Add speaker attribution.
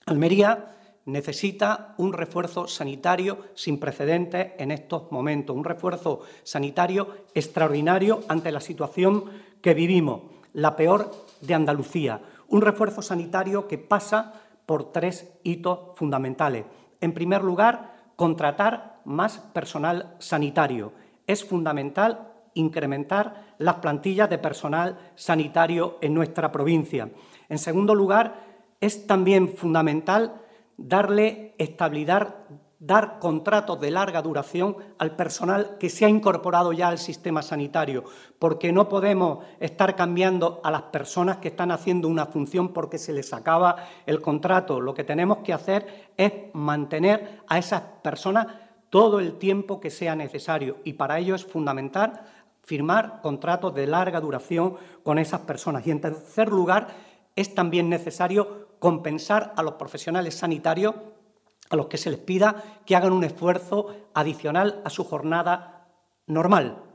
Speaker 1: Almería necesita un refuerzo sanitario sin precedentes en estos momentos, un refuerzo sanitario extraordinario ante la situación que vivimos, la peor de Andalucía. Un refuerzo sanitario que pasa por 3 hitos fundamentales. En primer lugar, contratar más personal sanitario. Es fundamental incrementar las plantillas de personal sanitario en nuestra provincia. En segundo lugar, es también fundamental darle estabilidad, dar contratos de larga duración al personal que se ha incorporado ya al sistema sanitario, porque no podemos estar cambiando a las personas que están haciendo una función porque se les acaba el contrato. Lo que tenemos que hacer es mantener a esas personas todo el tiempo que sea necesario, y para ello es fundamental firmar contratos de larga duración con esas personas. Y, en tercer lugar, es también necesario compensar a los profesionales sanitarios a los que se les pida que hagan un esfuerzo adicional a su jornada normal.